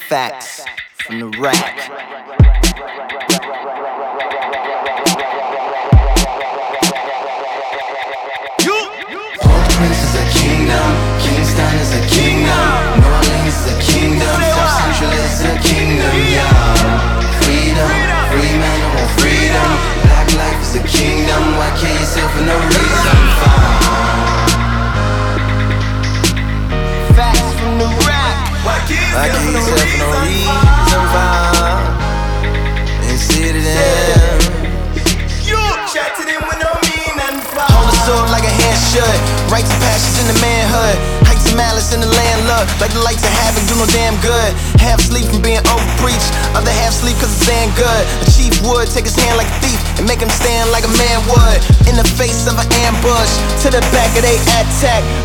Facts from the rack. Port-au-Prince is a kingdom, Kingston is a kingdom, New Orleans is a kingdom, South Central is a kingdom, yeah. Freedom, free man who want freedom, black life is a kingdom, why kill yourself for no reason? Facts from the rack. Why kill yourself for no reason? And sit it in. You chat to them with no meaning. Hold the sword like a hand should. Rights and passions in the manhood. Heights and malice in the land look like the lights of heaven do no damn good. Half sleep from being over-preached, other half sleep cause it's damn good. A chief would take his hand like a thief and make him stand like a man would. In the face of an ambush, to the back of they attack.